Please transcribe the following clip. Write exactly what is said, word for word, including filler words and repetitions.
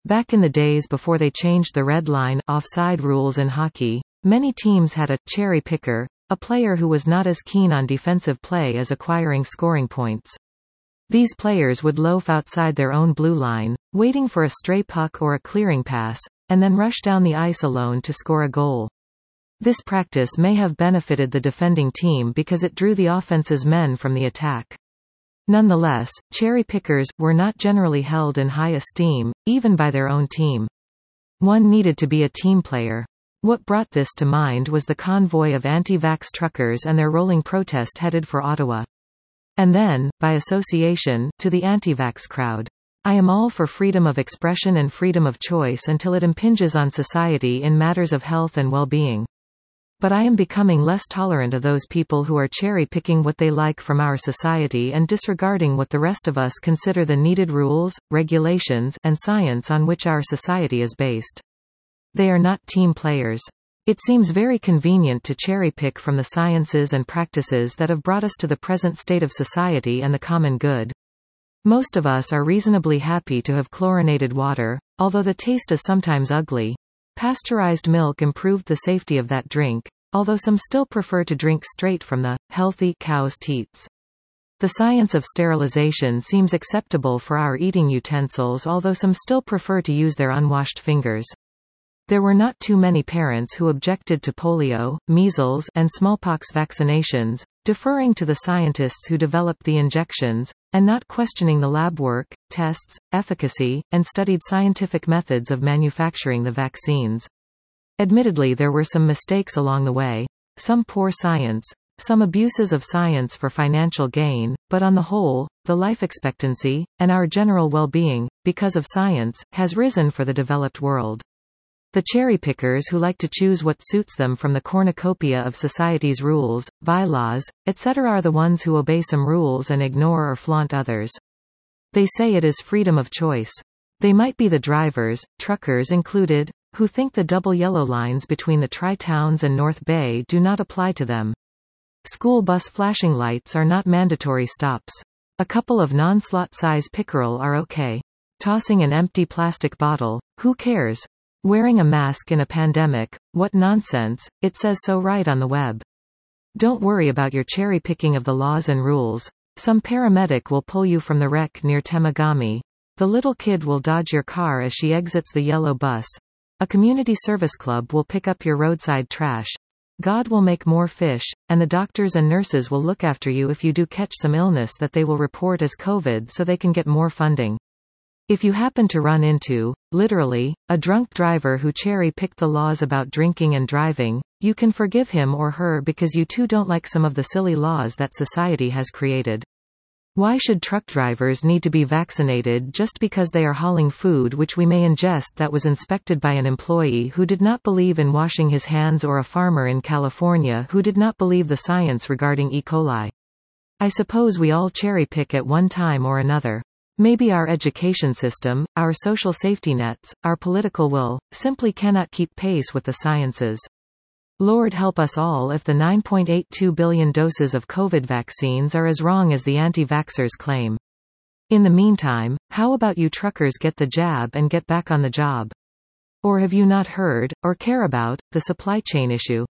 Back in the days before they changed the red line, offside rules in hockey, many teams had a cherry picker, a player who was not as keen on defensive play as acquiring scoring points. These players would loaf outside their own blue line, waiting for a stray puck or a clearing pass, and then rush down the ice alone to score a goal. This practice may have benefited the defending team because it drew the offense's men from the attack. Nonetheless, cherry pickers were not generally held in high esteem, even by their own team. One needed to be a team player. What brought this to mind was the convoy of anti-vax truckers and their rolling protest headed for Ottawa. And then, by association, to the anti-vax crowd. I am all for freedom of expression and freedom of choice until it impinges on society in matters of health and well-being. But I am becoming less tolerant of those people who are cherry-picking what they like from our society and disregarding what the rest of us consider the needed rules, regulations, and science on which our society is based. They are not team players. It seems very convenient to cherry-pick from the sciences and practices that have brought us to the present state of society and the common good. Most of us are reasonably happy to have chlorinated water, although the taste is sometimes ugly. Pasteurized milk improved the safety of that drink, although some still prefer to drink straight from the healthy cow's teats. The science of sterilization seems acceptable for our eating utensils, although some still prefer to use their unwashed fingers. There were not too many parents who objected to polio, measles, and smallpox vaccinations, deferring to the scientists who developed the injections, and not questioning the lab work, tests, efficacy, and studied scientific methods of manufacturing the vaccines. Admittedly, there were some mistakes along the way, some poor science, some abuses of science for financial gain, but on the whole, the life expectancy, and our general well-being, because of science, has risen for the developed world. The cherry-pickers who like to choose what suits them from the cornucopia of society's rules, bylaws, et cetera are the ones who obey some rules and ignore or flaunt others. They say it is freedom of choice. They might be the drivers, truckers included, who think the double yellow lines between the Tri-Towns and North Bay do not apply to them. School bus flashing lights are not mandatory stops. A couple of non-slot size pickerel are okay. Tossing an empty plastic bottle, who cares? Wearing a mask in a pandemic, what nonsense, it says so right on the web. Don't worry about your cherry-picking of the laws and rules. Some paramedic will pull you from the wreck near Temagami. The little kid will dodge your car as she exits the yellow bus. A community service club will pick up your roadside trash. God will make more fish, and the doctors and nurses will look after you if you do catch some illness that they will report as COVID so they can get more funding. If you happen to run into, literally, a drunk driver who cherry-picked the laws about drinking and driving, you can forgive him or her because you too don't like some of the silly laws that society has created. Why should truck drivers need to be vaccinated just because they are hauling food which we may ingest that was inspected by an employee who did not believe in washing his hands, or a farmer in California who did not believe the science regarding E. coli? I suppose we all cherry-pick at one time or another. Maybe our education system, our social safety nets, our political will, simply cannot keep pace with the sciences. Lord help us all if the nine point eight two billion doses of COVID vaccines are as wrong as the anti-vaxxers claim. In the meantime, how about you truckers get the jab and get back on the job? Or have you not heard, or care about, the supply chain issue?